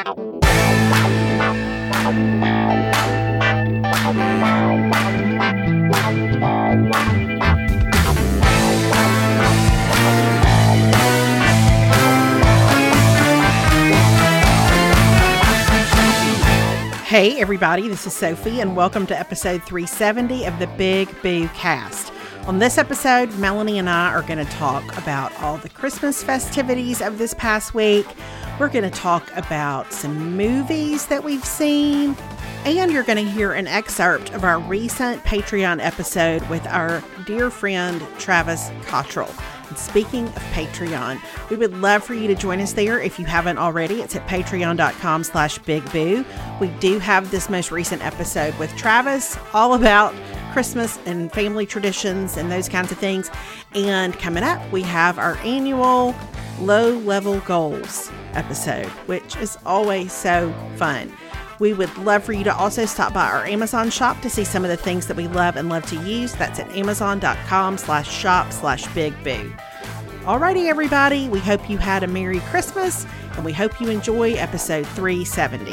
Hey everybody, this is Sophie and welcome to episode 370 of the Big Boo Cast. On this episode, Melanie and I are going to talk about all the Christmas festivities of this past week. We're going to talk about some movies that we've seen, and you're going to hear an excerpt of our recent Patreon episode with our dear friend Travis Cottrell. And speaking of Patreon, we would love for you to join us there if you haven't already. It's at patreon.com/bigboo. We do have this most recent episode with Travis all about Christmas and family traditions and those kinds of things. And coming up, we have our annual low-level goals episode, which is always so fun. We would love for you to also stop by our Amazon shop to see some of the things that we love and love to use. That's at amazon.com/shop/bigboo. Alrighty, everybody. We hope you had a Merry Christmas, and we hope you enjoy episode 370.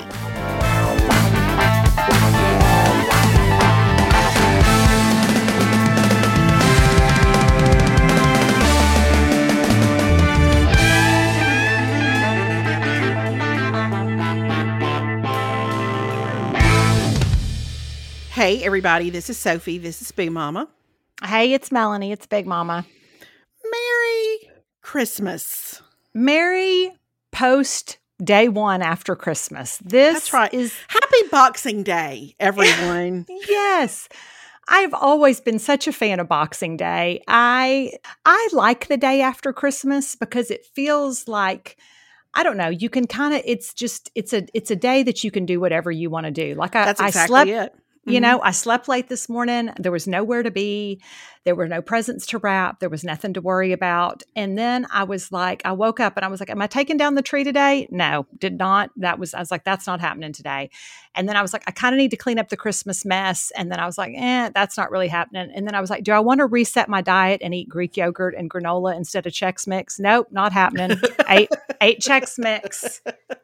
Hey, everybody, this is Sophie. This is Boo Mama. Hey, it's Melanie. It's Big Mama. Merry Christmas. Merry post day one after Christmas. That's right. Happy Boxing Day, everyone. Yes. I've always been such a fan of Boxing Day. I like the day after Christmas because it feels like, I don't know, you can kind of, it's a day that you can do whatever you want to do. Like That's exactly I slept, it. You know, I slept late this morning. There was nowhere to be. There were no presents to wrap. There was nothing to worry about. And then I woke up and I was like, am I taking down the tree today? No, did not. I was like, that's not happening today. And then I was like, I kind of need to clean up the Christmas mess. And then I was like, that's not really happening. And then I was like, do I want to reset my diet and eat Greek yogurt and granola instead of Chex Mix? Nope, not happening. ate Chex Mix.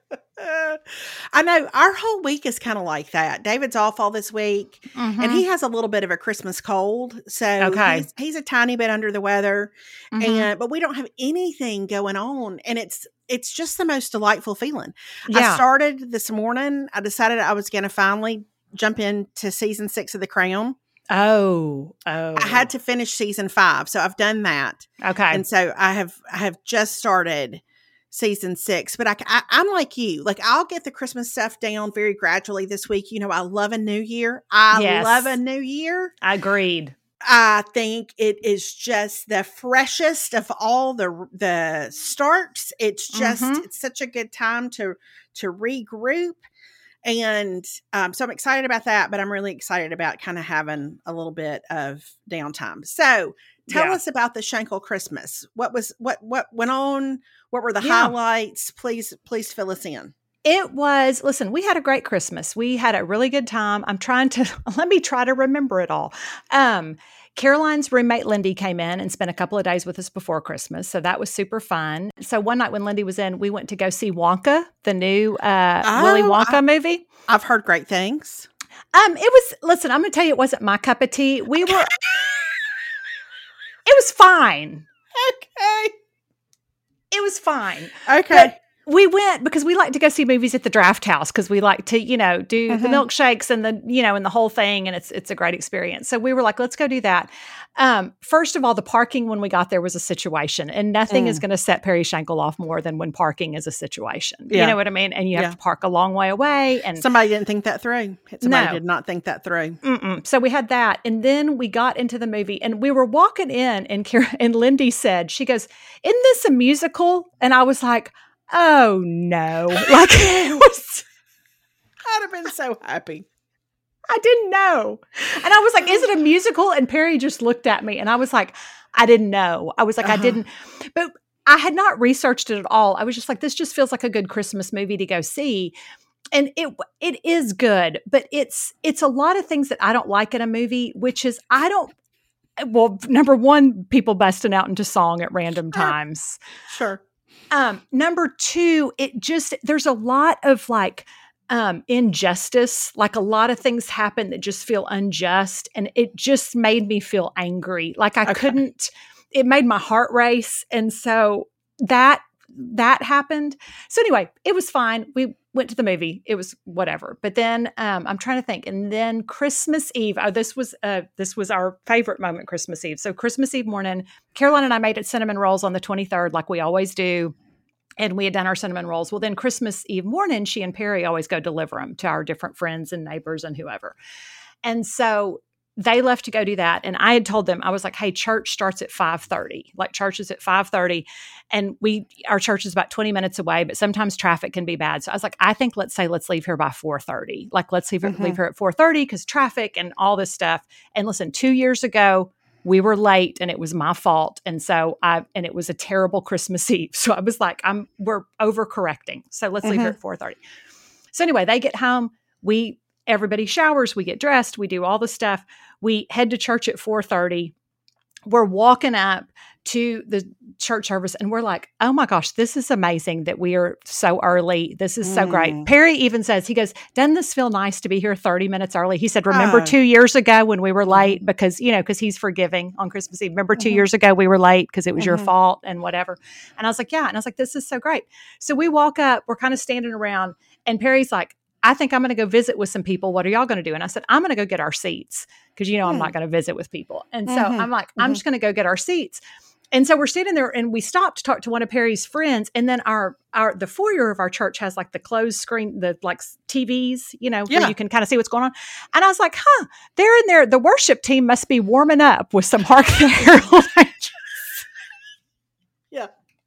I know our whole week is kind of like that. David's off all this week, and he has a little bit of a Christmas cold, so he's a tiny bit under the weather, but we don't have anything going on, and it's just the most delightful feeling. Yeah. I started this morning. I decided I was going to finally jump into season 6 of The Crown. Oh! I had to finish season 5, so I've done that. Okay, and so I have just started season 6, but I'm like you. Like, I'll get the Christmas stuff down very gradually this week. You know, I love a new year. I love a new year. Agreed. I think it is just the freshest of all the starts. It's just it's such a good time to regroup. And so I'm excited about that, but I'm really excited about kind of having a little bit of downtime. So tell us about the Schenkel Christmas. What went on? What were the highlights? Please fill us in. It was, listen, we had a great Christmas. We had a really good time. Let me try to remember it all. Caroline's roommate, Lindy, came in and spent a couple of days with us before Christmas. So that was super fun. So one night when Lindy was in, we went to go see Wonka, the new Willy Wonka movie. I've heard great things. Listen, I'm going to tell you, it wasn't my cup of tea. It was fine. Okay. It was fine. Okay. But we went because we like to go see movies at the Draft House because we like to, do the milkshakes and and the whole thing. And it's a great experience. So we were like, let's go do that. First of all, the parking when we got there was a situation, and nothing is going to set Perry Schenkel off more than when parking is a situation. Yeah. You know what I mean? And you have to park a long way away. And somebody didn't think that through. Somebody did not think that through. So we had that. And then we got into the movie and we were walking in and Lindy said, she goes, isn't this a musical? And I was like, oh no. Like it was. I'd have been so happy. I didn't know. And I was like, is it a musical? And Perry just looked at me and I was like, I didn't know. I was like, I didn't. But I had not researched it at all. I was just like, this just feels like a good Christmas movie to go see. And it is good, but it's a lot of things that I don't like in a movie, which is number one, people busting out into song at random times. Sure. Number two, there's a lot of like injustice, like a lot of things happen that just feel unjust. And it just made me feel angry. Like I couldn't, it made my heart race. And so that happened. So anyway, it was fine. We went to the movie. It was whatever. But then I'm trying to think. And then Christmas Eve, this was our favorite moment, Christmas Eve. So Christmas Eve morning, Caroline and I made cinnamon rolls on the 23rd, like we always do. And we had done our cinnamon rolls. Well, then Christmas Eve morning, she and Perry always go deliver them to our different friends and neighbors and whoever. And so they left to go do that. And I had told them, I was like, hey, church starts at 5:30. Like church is at 5:30. And our church is about 20 minutes away, but sometimes traffic can be bad. So I was like, I think let's leave here by 4:30. Like let's leave here at 4:30 because traffic and all this stuff. And listen, 2 years ago, we were late and it was my fault. And so and it was a terrible Christmas Eve. So I was like, we're overcorrecting. So let's leave here at 4:30. So anyway, they get home. Everybody showers, we get dressed, we do all the stuff. We head to church at 4:30. We're walking up to the church service and we're like, oh my gosh, this is amazing that we are so early. This is so great. Perry even says, he goes, doesn't this feel nice to be here 30 minutes early? He said, remember 2 years ago when we were late because he's forgiving on Christmas Eve. Remember 2 years ago we were late because it was your fault and whatever. And I was like, yeah. And I was like, this is so great. So we walk up, we're kind of standing around and Perry's like, I think I'm going to go visit with some people. What are y'all going to do? And I said, I'm going to go get our seats because, I'm not going to visit with people. And so I'm like, I'm just going to go get our seats. And so we're standing there and we stopped to talk to one of Perry's friends. And then the foyer of our church has like the closed screen, the like TVs, where you can kind of see what's going on. And I was like, they're in there. The worship team must be warming up with some Hark the Herald Angels. Yeah.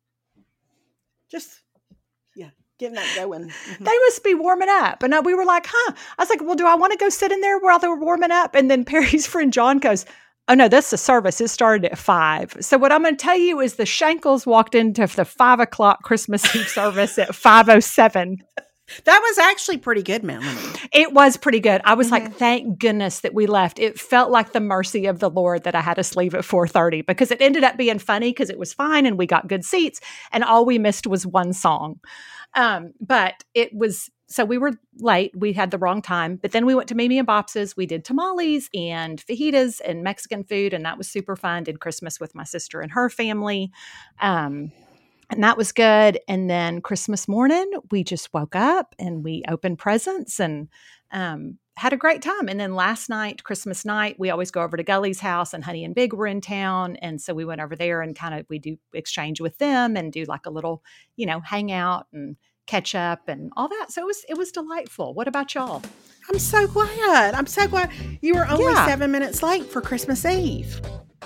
Getting that going. They must be warming up. And we were like, I was like, well, do I want to go sit in there while they were warming up? And then Perry's friend John goes, oh no, that's the service. It started at 5. So what I'm going to tell you is the Shankles walked into the 5 o'clock Christmas Eve service at 5:07. That was actually pretty good, Melanie. It was pretty good. I was like, thank goodness that we left. It felt like the mercy of the Lord that I had us leave at 4:30 because it ended up being funny because it was fine and we got good seats and all we missed was one song. But so we were late. We had the wrong time, but then we went to Mimi and Bops's. We did tamales and fajitas and Mexican food. And that was super fun. Did Christmas with my sister and her family. And that was good. And then Christmas morning, we just woke up and we opened presents and, had a great time. And then last night, Christmas night, we always go over to Gully's house and Honey and Big were in town. And so we went over there and we do exchange with them and do like a little, hang out and catch up and all that. So it was delightful. What about y'all? I'm so glad. You were only 7 minutes late for Christmas Eve.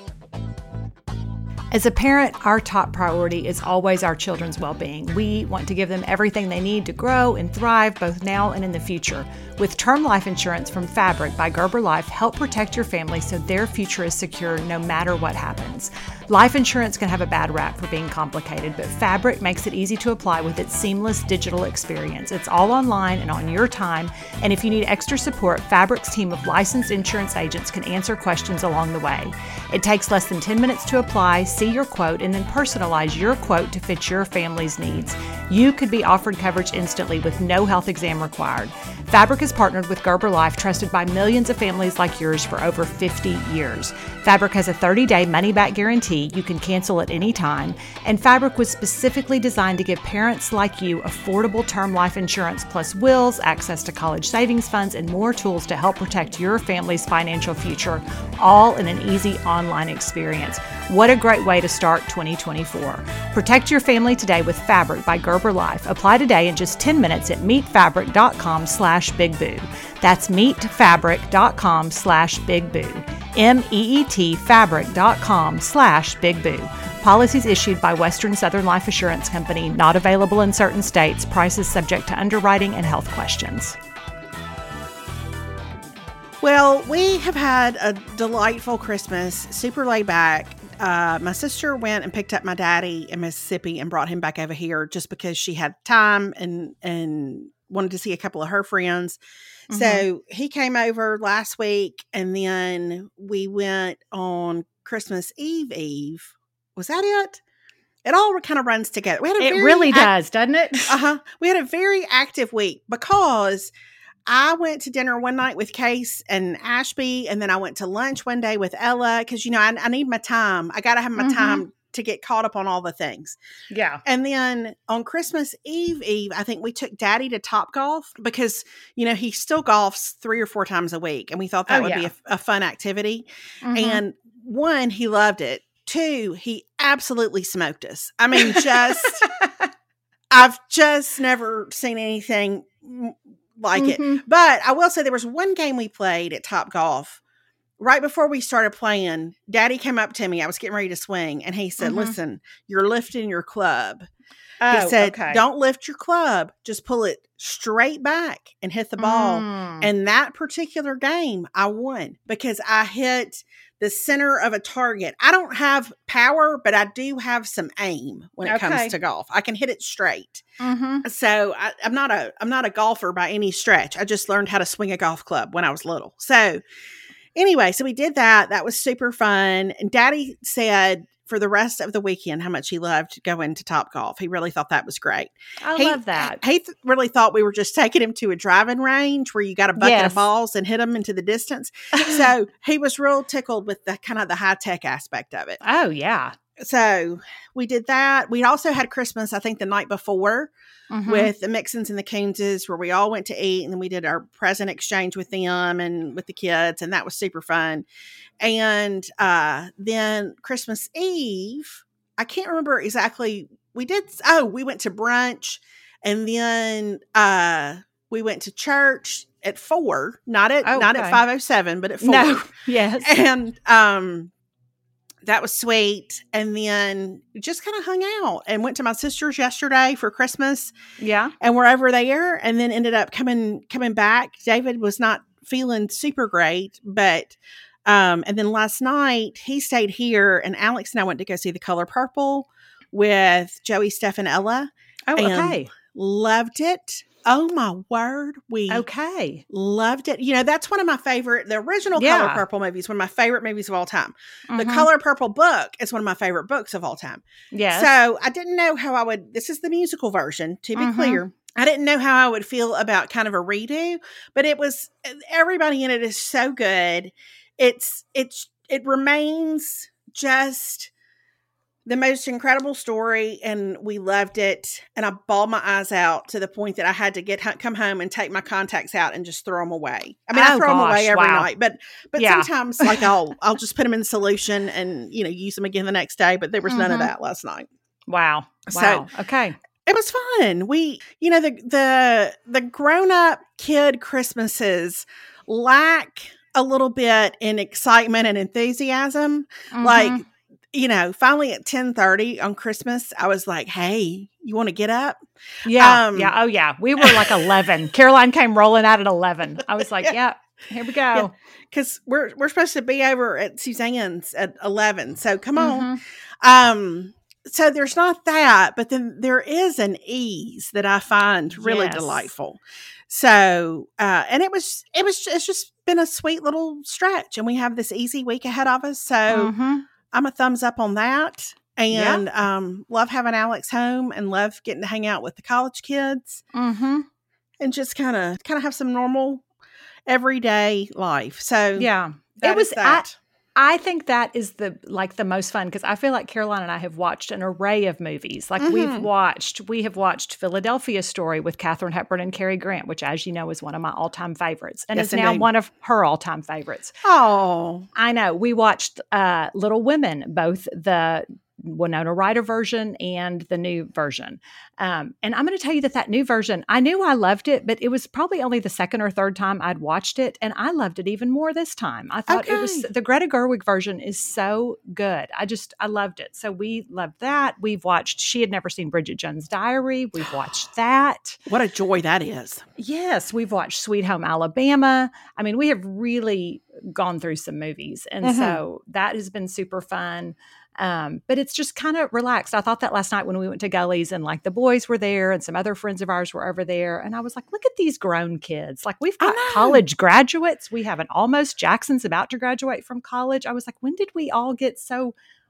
As a parent, our top priority is always our children's well-being. We want to give them everything they need to grow and thrive both now and in the future. With term life insurance from Fabric by Gerber Life, help protect your family so their future is secure no matter what happens. Life insurance can have a bad rap for being complicated, but Fabric makes it easy to apply with its seamless digital experience. It's all online and on your time, and if you need extra support, Fabric's team of licensed insurance agents can answer questions along the way. It takes less than 10 minutes to apply, see your quote, and then personalize your quote to fit your family's needs. You could be offered coverage instantly with no health exam required. Fabric is partnered with Gerber Life, trusted by millions of families like yours for over 50 years. Fabric has a 30-day money-back guarantee. You can cancel at any time. And Fabric was specifically designed to give parents like you affordable term life insurance plus wills, access to college savings funds, and more tools to help protect your family's financial future, all in an easy online experience. What a great way to start 2024. Protect your family today with Fabric by Gerber Life. Apply today in just 10 minutes at meetfabric.com/bigboo. That's meetfabric.com/bigboo. meetfabric.com/bigboo. Policies issued by Western Southern Life Assurance Company, not available in certain states. Prices subject to underwriting and health questions. Well, we have had a delightful Christmas, super laid back. My sister went and picked up my daddy in Mississippi and brought him back over here just because she had time and wanted to see a couple of her friends. Mm-hmm. So he came over last week and then we went on Christmas Eve. Was that it? It all kind of runs together. We had It really does, doesn't it? We had a very active week because I went to dinner one night with Case and Ashby, and then I went to lunch one day with Ella because, I need my time. I got to have my time to get caught up on all the things. Yeah. And then on Christmas Eve, I think we took Daddy to Topgolf because, he still golfs 3 or 4 times a week. And we thought that would be a fun activity. And 1, he loved it. 2, he absolutely smoked us. I mean, I've just never seen anything like it. But I will say there was one game we played at Topgolf. Right before we started playing, Daddy came up to me. I was getting ready to swing, and he said, listen, you're lifting your club. He said, don't lift your club. Just pull it straight back and hit the ball. And that particular game, I won because I hit the center of a target. I don't have power, but I do have some aim when it comes to golf. I can hit it straight. So I'm not a golfer by any stretch. I just learned how to swing a golf club when I was little. So anyway, so we did that. That was super fun. And Daddy said for the rest of the weekend how much he loved going to Topgolf. He really thought that was great. I love that. He really thought we were just taking him to a driving range where you got a bucket of balls and hit them into the distance. So he was real tickled with the kind of the high tech aspect of it. Oh, yeah. So we did that. We also had Christmas, I think, the night before with the Mixons and the Coonses, where we all went to eat, and then we did our present exchange with them and with the kids, and that was super fun. And then Christmas Eve, I can't remember exactly. We went to brunch, and then we went to church at 4, not at 5:07, but at 4. No, yes, and that was sweet. And then just kind of hung out and went to my sister's yesterday for Christmas. Yeah. And we're over there, and then ended up coming back. David was not feeling super great, but and then last night he stayed here, and Alex and I went to go see The Color Purple with Joey, Steph, and Ella. Oh, okay. Loved it. Oh my word. We loved it. That's one of my favorite, the original Color Purple movie is one of my favorite movies of all time. The Color Purple book is one of my favorite books of all time. Yeah. So I didn't know how this is the musical version, to be clear. I didn't know how I would feel about kind of a redo, but everybody in it is so good. It remains just the most incredible story, and we loved it. And I bawled my eyes out to the point that I had to come home and take my contacts out and just throw them away. I mean, I throw them away every night, but sometimes like I'll just put them in solution and use them again the next day. But there was none of that last night. Wow. So okay. It was fun. We, the grown up kid Christmases lack a little bit in excitement and enthusiasm. Like, finally at 10:30 on Christmas, I was like, hey, you want to get up? Yeah. Oh, yeah. We were like 11. Caroline came rolling out at 11. I was like, yeah, here we go. Because we're supposed to be over at Suzanne's at 11. So come on. So there's not that, but then there is an ease that I find really delightful. So, and it's just been a sweet little stretch, and we have this easy week ahead of us. So I'm a thumbs up on that, and love having Alex home, and love getting to hang out with the college kids, and just kind of have some normal everyday life. So it was that. I think that is the most fun, because I feel like Caroline and I have watched an array of movies. Like we have watched Philadelphia Story with Katharine Hepburn and Cary Grant, which, as you know, is one of my all-time favorites, and is now one of her all-time favorites. Oh, I know. We watched Little Women, both the Winona Ryder version and the new version. And I'm going to tell you that new version, I knew I loved it, but it was probably only the second or third time I'd watched it, and I loved it even more this time. I thought it was, the Greta Gerwig version is so good. I loved it. So we loved that. She had never seen Bridget Jones' Diary. We've watched that. What a joy that is. Yes. We've watched Sweet Home Alabama. I mean, we have really gone through some movies. And so that has been super fun. But it's just kind of relaxed. I thought that last night when we went to Gully's, and like the boys were there and some other friends of ours were over there. And I was like, look at these grown kids. Like, we've got college graduates. We have Jackson's about to graduate from college. I was like, when did we all get so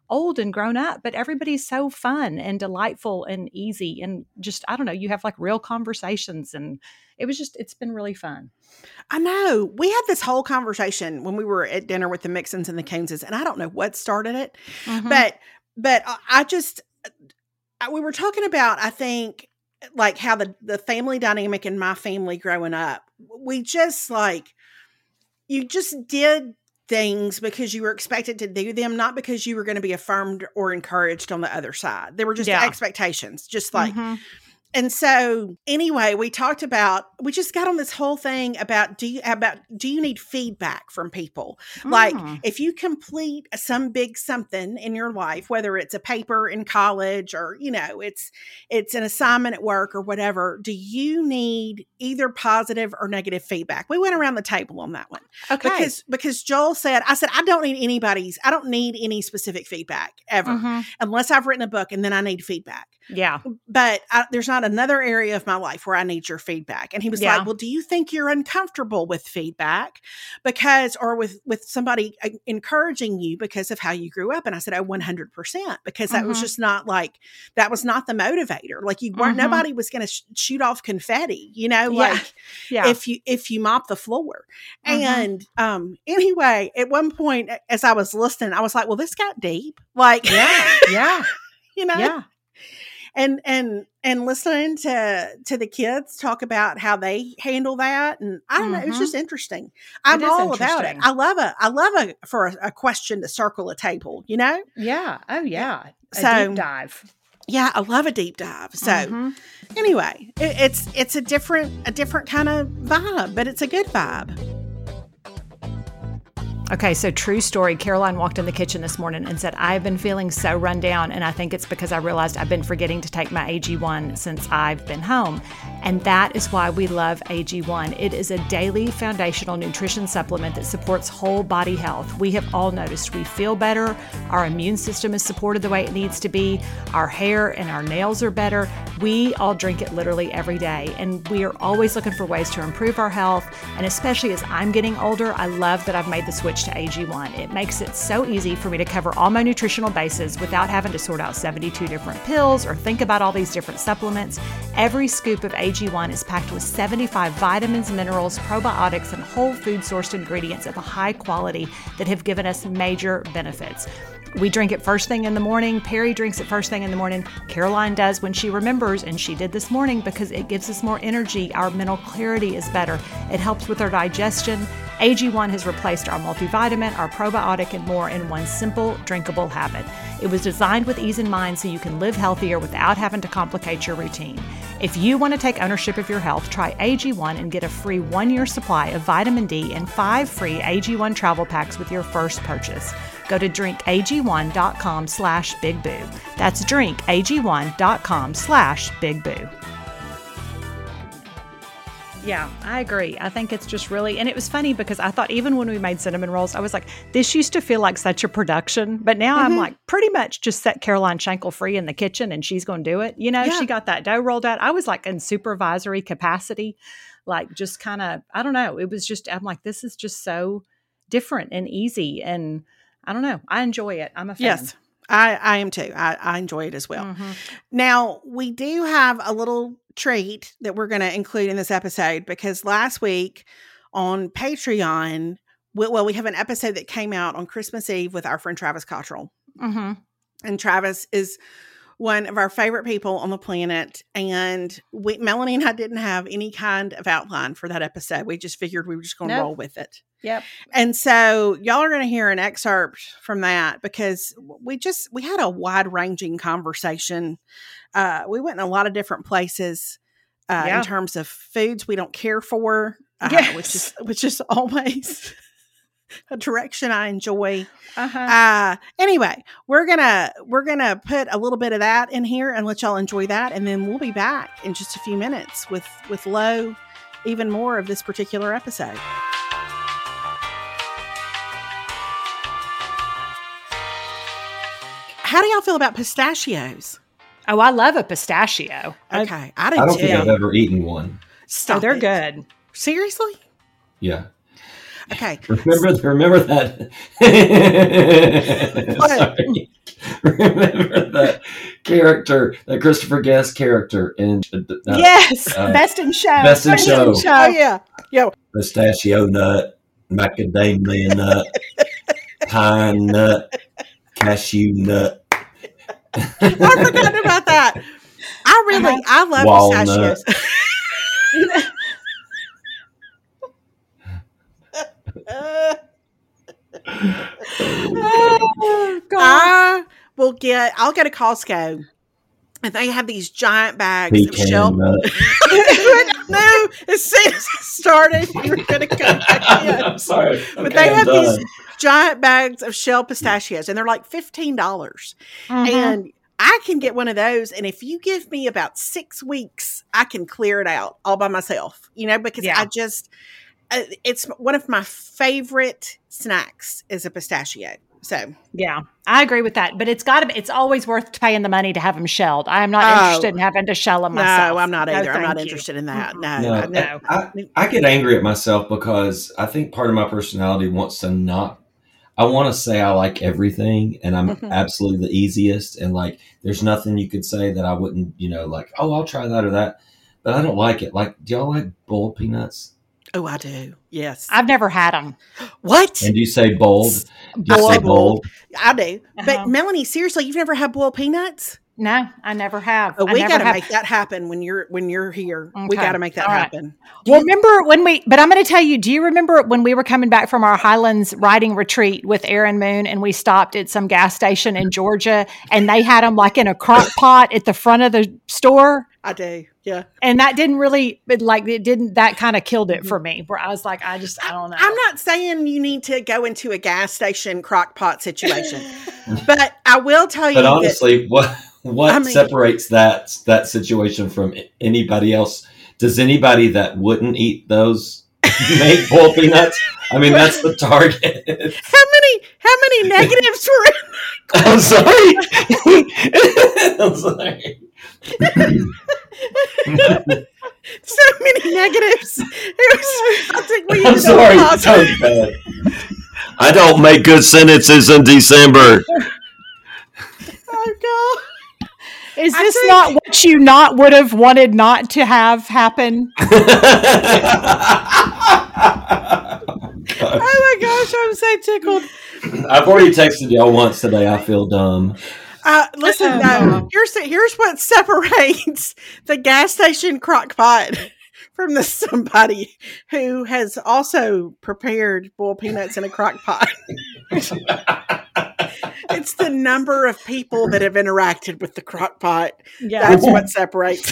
old and grown up, but everybody's so fun and delightful and easy. And just, I don't know, you have like real conversations, and it's been really fun. I know. We had this whole conversation when we were at dinner with the Mixons and the Coneses, and I don't know what started it, but we were talking about, I think, like how the family dynamic in my family growing up, we just like, you just did things because you were expected to do them, not because you were going to be affirmed or encouraged on the other side. There were just expectations, just like, and so anyway, we just got on this whole thing about, do you need feedback from people? Like if you complete some big something in your life, whether it's a paper in college or, it's an assignment at work or whatever, do you need either positive or negative feedback? We went around the table on that one. Okay. Because Joel said, I don't need any specific feedback ever, unless I've written a book, and then I need feedback. Yeah. But there's not another area of my life where I need your feedback. And he was like, well, do you think you're uncomfortable with feedback or with somebody encouraging you because of how you grew up? And I said, 100%, because that was just not like, that was not the motivator. Like you weren't, nobody was going to shoot off confetti, if you mop the floor. And anyway, at one point, as I was listening, I was like, well, this got deep. Like, And listening to the kids talk about how they handle that, and I don't know, it's just interesting. I'm all about it. I love for a question to circle a table, Yeah. Oh yeah. A deep dive. Yeah, I love a deep dive. So anyway, it's a different kind of vibe, but it's a good vibe. Okay, so true story. Caroline walked in the kitchen this morning and said, I've been feeling so run down, and I think it's because I realized I've been forgetting to take my AG1 since I've been home. And that is why we love AG1. It is a daily foundational nutrition supplement that supports whole body health. We have all noticed we feel better, our immune system is supported the way it needs to be, our hair and our nails are better. We all drink it literally every day, and we are always looking for ways to improve our health. And especially as I'm getting older, I love that I've made the switch to AG1. It makes it so easy for me to cover all my nutritional bases without having to sort out 72 different pills or think about all these different supplements. Every scoop of AG1 is packed with 75 vitamins, minerals, probiotics, and whole food sourced ingredients of a high quality that have given us major benefits. We drink it first thing in the morning. Perry drinks it first thing in the morning. Caroline does when she remembers, and she did this morning because it gives us more energy. Our mental clarity is better. It helps with our digestion. AG1 has replaced our multivitamin, our probiotic, and more in one simple, drinkable habit. It was designed with ease in mind so you can live healthier without having to complicate your routine. If you want to take ownership of your health, try AG1 and get a free 1-year supply of vitamin D and 5 free AG1 travel packs with your first purchase. Go to drinkag1.com/bigboo. That's drinkag1.com/bigboo. Yeah, I agree. I think it's just really, and it was funny because I thought even when we made cinnamon rolls, I was like, this used to feel like such a production, but now I'm like, pretty much just set Caroline Schenkel free in the kitchen and she's going to do it. She got that dough rolled out. I was like in supervisory capacity, like just kind of, I don't know. It was just, I'm like, this is just so different and easy. And I don't know. I enjoy it. I'm a fan. Yes, I am too. I enjoy it as well. Now, we do have a little treat that we're going to include in this episode because last week on Patreon, we have an episode that came out on Christmas Eve with our friend Travis Cottrell. And Travis is one of our favorite people on the planet. And Melanie and I didn't have any kind of outline for that episode. We just figured we were just going to roll with it. Yep. And so y'all are going to hear an excerpt from that because we had a wide ranging conversation. We went in a lot of different places in terms of foods we don't care for, which is always a direction I enjoy. Anyway, we're gonna put a little bit of that in here and let y'all enjoy that, and then we'll be back in just a few minutes with Lo, even more of this particular episode. How do y'all feel about pistachios? Oh, I love a pistachio. Okay, I don't think I've ever eaten one. Stop! They're good. Seriously? Yeah. Okay. Remember that. Remember that character, that Christopher Guest character in Yes, Best in Show. Best in Show. Oh yeah, yeah. Pistachio nut, macadamia nut, pine nut, cashew nut. I forgot about that. I love Walnut. pistachios. Oh, God. I'll go to Costco and they have these giant bags of Pecan shell. nut. No, as soon as I started, you were going to come back in. I'm sorry. But they have these giant bags of shell pistachios and they're like $15. Mhm. And I can get one of those. And if you give me about 6 weeks, I can clear it out all by myself, because Yeah. I just, it's one of my favorite snacks is a pistachio. So Yeah, I agree with that. But it's always worth paying the money to have them shelled. I am not interested in having to shell them myself. no, I'm not either. I'm thank not you. interested in that. Mm-mm. No. I get angry at myself because I think part of my personality wants to not. I want to say I like everything and I'm Mhm. absolutely the easiest. And like, there's nothing you could say that I wouldn't, like, oh, I'll try that or that. But I don't like it. Like, do y'all like boiled peanuts? Oh, I do. Yes. I've never had them. What? And do you say bold? Do you I say say bold? I do. But Uh-huh. Melanie, seriously, you've never had boiled peanuts? No, I never have. Oh, I we never got to have. make that happen when you're here. We Okay. got to make that All right. happen. Well, remember but I'm going to tell you, do you remember when we were coming back from our Highlands riding retreat with Aaron Moon and we stopped at some gas station in Georgia and they had them like in a crock pot at the front of the store? I do. Yeah. And that that kind of killed it for me where I was like, I don't know. I'm not saying you need to go into a gas station crock pot situation, but I will tell you But honestly, what separates that situation from anybody else? Does anybody that wouldn't eat those make boiled peanuts? I mean, that's the target. how many negatives were in I'm sorry. I'm sorry. so many negatives. I think we I'm need to sorry. pause. It's bad. I don't make good sentences in December. Oh God. Is this not what you would have wanted not to have happen? Oh my gosh, I'm so tickled. I've already texted y'all once today. I feel dumb. Listen, though, here's what separates the gas station crock pot from somebody who has also prepared boiled peanuts in a crock pot. It's the number of people that have interacted with the crock pot. Yeah. That's what separates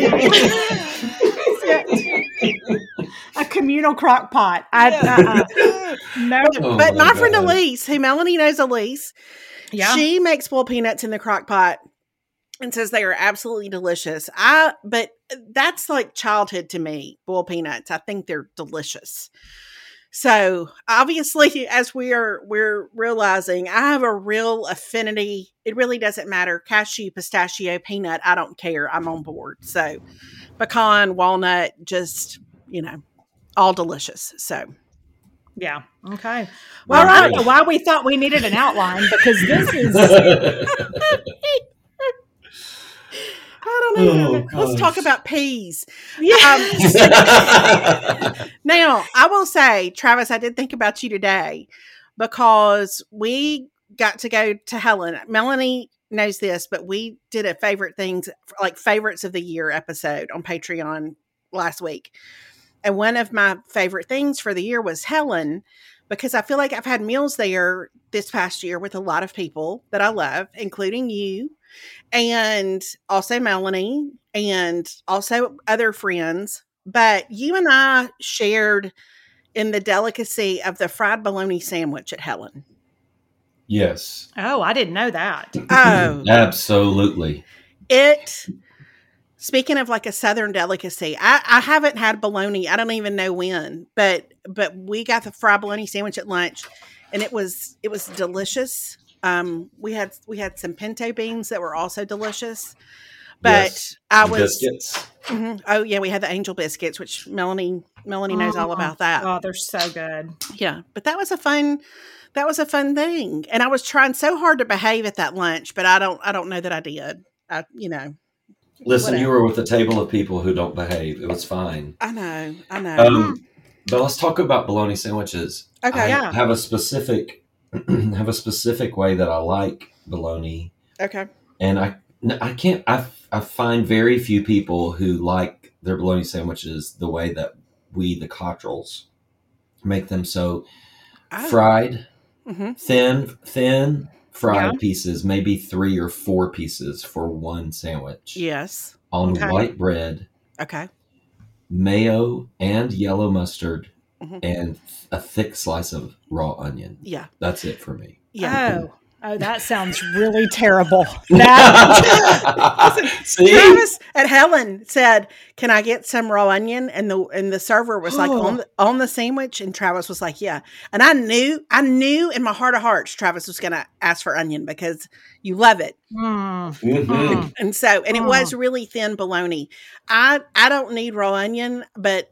it. A communal crock pot. No. Oh But my friend God. Elise, who Melanie knows Elise, Yeah. she makes boiled peanuts in the crock pot and says they are absolutely delicious. But that's like childhood to me, boiled peanuts. I think they're delicious. So obviously, as we're realizing, I have a real affinity. It really doesn't matter. Cashew, pistachio, peanut, I don't care. I'm on board. So pecan, walnut, just, all delicious. So Yeah. Okay. Well, Well, I don't know why we thought we needed an outline because this is. I don't know. Oh, Let's talk gosh. about peas. Yeah. Now, I will say, Travis, I did think about you today because we got to go to Helen. Melanie knows this, but we did a favorites of the year episode on Patreon last week. And one of my favorite things for the year was Helen, because I feel like I've had meals there this past year with a lot of people that I love, including you and also Melanie and also other friends. But you and I shared in the delicacy of the fried bologna sandwich at Helen. Yes. Oh, I didn't know that. Oh, Absolutely. Speaking of like a Southern delicacy, I haven't had bologna. I don't even know when, but we got the fried bologna sandwich at lunch, and it was delicious. We had some pinto beans that were also delicious, But Yes. I The was. biscuits. Oh yeah, we had the angel biscuits, which Melanie knows all about that. Oh, they're so good. Yeah, but that was a fun thing, and I was trying so hard to behave at that lunch, but I don't know that I did. Listen, Whatever. you were with a table of people who don't behave. It was fine. I know. But let's talk about bologna sandwiches. Okay. I have a specific way that I like bologna, Okay. and I can't. I find very few people who like their bologna sandwiches the way that we, the Cottrells, make them. So fried, thin fried pieces, maybe 3 or 4 pieces for one sandwich. Yes. On white bread. Okay. Mayo and yellow mustard, and a thick slice of raw onion. Yeah. That's it for me. Yeah. Oh, that sounds really terrible. See? Travis and Helen said, "Can I get some raw onion?" And the server was like on the sandwich, and Travis was like, "Yeah." And I knew in my heart of hearts Travis was going to ask for onion because you love it. And so, and it was really thin bologna. I don't need raw onion, but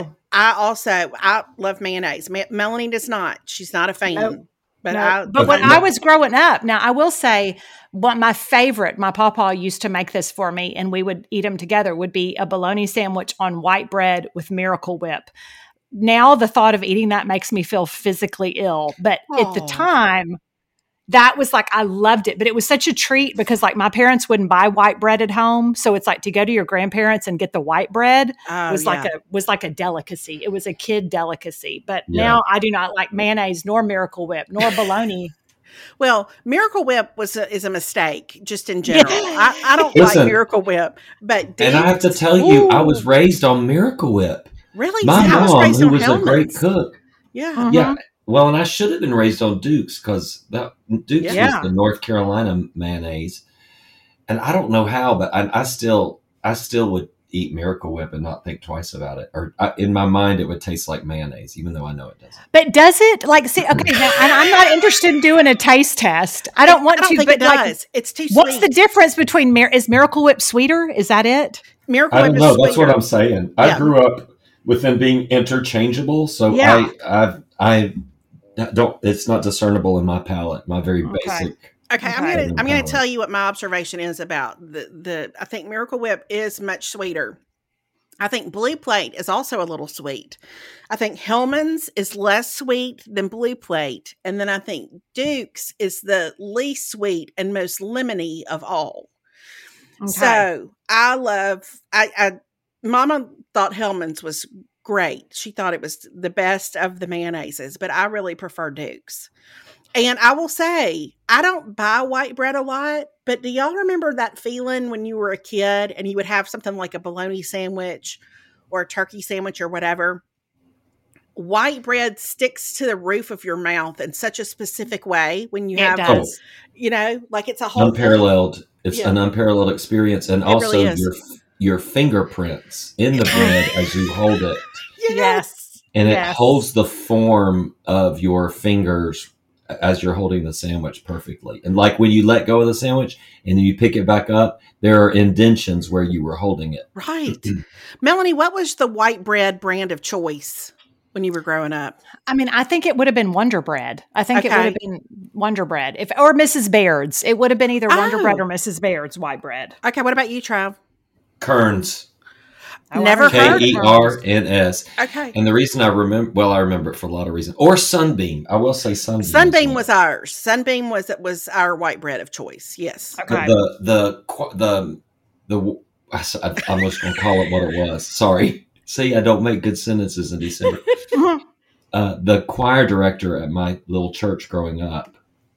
I love mayonnaise. Melanie does not. She's not a fan. Nope. But when I was growing up, now I will say, my papa used to make this for me, and we would eat them together, would be a bologna sandwich on white bread with Miracle Whip. Now the thought of eating that makes me feel physically ill. But at the time, that was like, I loved it, but it was such a treat because like my parents wouldn't buy white bread at home. So it's like to go to your grandparents and get the white bread was like a delicacy. It was a kid delicacy, but now I do not like mayonnaise nor Miracle Whip nor bologna. Well, Miracle Whip is a mistake just in general. I don't like Miracle Whip, but and I have to tell you, I was raised on Miracle Whip. Really? My mom, who was a great cook. Yeah. Yeah. Well, and I should have been raised on Duke's because Duke's was the North Carolina mayonnaise, and I don't know how, but I still would eat Miracle Whip and not think twice about it. Or in my mind, it would taste like mayonnaise, even though I know it doesn't. But does it? Like, see, okay, now, and I'm not interested in doing a taste test. I don't want to, think but it does. It's too sweet. What's the difference between is Miracle Whip sweeter? Is that it? Miracle Whip is sweeter. That's what I'm saying. Yeah. I grew up with them being interchangeable, so I don't. It's not discernible in my palate. My very basic. Okay, I'm gonna tell you what my observation is about the. I think Miracle Whip is much sweeter. I think Blue Plate is also a little sweet. I think Hellman's is less sweet than Blue Plate, and then I think Duke's is the least sweet and most lemony of all. Okay. So I Mama thought Hellman's was great. She thought it was the best of the mayonnaises, but I really prefer Duke's. And I will say, I don't buy white bread a lot, but do y'all remember that feeling when you were a kid and you would have something like a bologna sandwich or a turkey sandwich or whatever? White bread sticks to the roof of your mouth in such a specific way when you have, like it's a whole unparalleled. It's an unparalleled experience, and also really your fingerprints in the bread as you hold it. Yes. And it holds the form of your fingers as you're holding the sandwich perfectly. And like when you let go of the sandwich and then you pick it back up, there are indentions where you were holding it. Right. Melanie, what was the white bread brand of choice when you were growing up? I mean, I think it would have been Wonder Bread. I think it would have been Wonder Bread. Or Mrs. Baird's. It would have been either Wonder Bread or Mrs. Baird's white bread. Okay, what about you, Trav? Kearns. Never heard Kerns. Okay. And the reason I remember it for a lot of reasons. Or Sunbeam. I will say Sunbeam. Sunbeam was ours. Sunbeam was our white bread of choice. Yes. Okay. The I'm just going to call it what it was. Sorry. See, I don't make good sentences in December. The choir director at my little church growing up,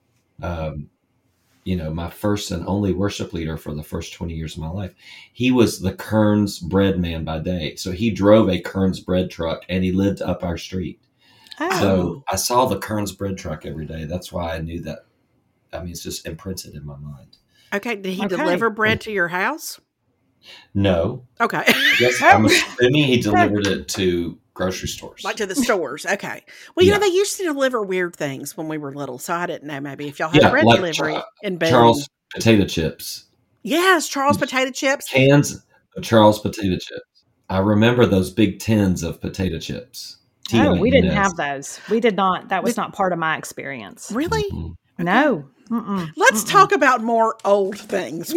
my first and only worship leader for the first 20 years of my life, he was the Kearns bread man by day. So he drove a Kearns bread truck and he lived up our street. Oh. So I saw the Kearns bread truck every day. That's why I knew that. I mean, it's just imprinted in my mind. Okay. Did he deliver bread to your house? No. Okay. Yes, I'm assuming he delivered it to grocery stores. Like to the stores. Okay. Well, they used to deliver weird things when we were little, so I didn't know maybe if y'all had bread like delivery in Boone. Charles potato chips. Yes, Charles potato chips. Cans of Charles potato chips. I remember those big tins of potato chips. Oh, we didn't T-I-N-S. have those. We did not. That was not part of my experience. Really? Mhm. No. Let's talk about more old things.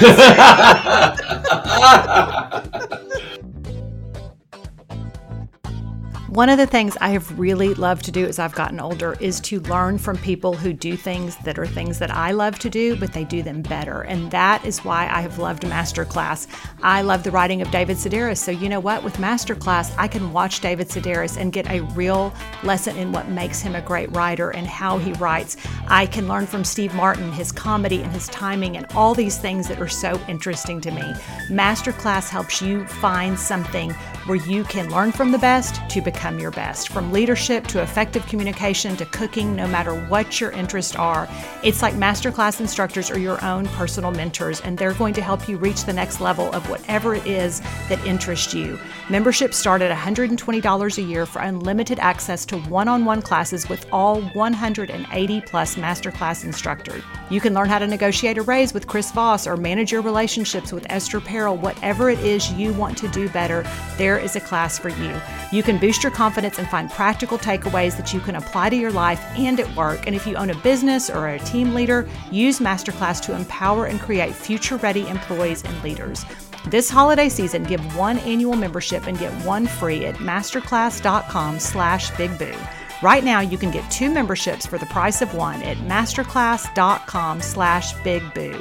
One of the things I have really loved to do as I've gotten older is to learn from people who do things that are things that I love to do, but they do them better. And that is why I have loved Masterclass. I love the writing of David Sedaris. So you know what? With Masterclass, I can watch David Sedaris and get a real lesson in what makes him a great writer and how he writes. I can learn from Steve Martin, his comedy and his timing and all these things that are so interesting to me. Masterclass helps you find something where you can learn from the best to become your best. From leadership to effective communication to cooking, no matter what your interests are. It's like Masterclass instructors are your own personal mentors, and they're going to help you reach the next level of whatever it is that interests you. Memberships start at $120 a year for unlimited access to one-on-one classes with all 180 plus Masterclass instructors. You can learn how to negotiate a raise with Chris Voss or manage your relationships with Esther Perel. Whatever it is you want to do better, there is a class for you. You can boost your confidence and find practical takeaways that you can apply to your life and at work. And if you own a business or are a team leader, use Masterclass to empower and create future-ready employees and leaders. This holiday season, give one annual membership and get one free at masterclass.com/bigboo. Right now, you can get 2 memberships for the price of one at masterclass.com/bigboo.